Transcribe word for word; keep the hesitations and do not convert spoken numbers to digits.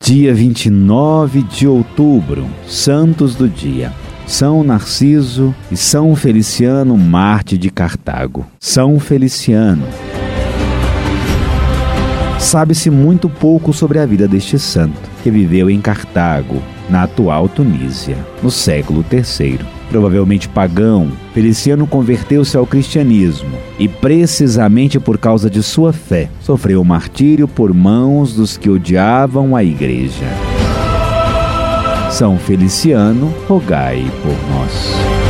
Dia vinte e nove de outubro, santos do dia: São Narciso e São Feliciano, Mártir de Cartago. São Feliciano. Sabe-se muito pouco sobre a vida deste santo, que viveu em Cartago, na atual Tunísia, no século terceiro. Provavelmente pagão, Feliciano converteu-se ao cristianismo e, precisamente por causa de sua fé, sofreu martírio por mãos dos que odiavam a Igreja. São Feliciano, rogai por nós.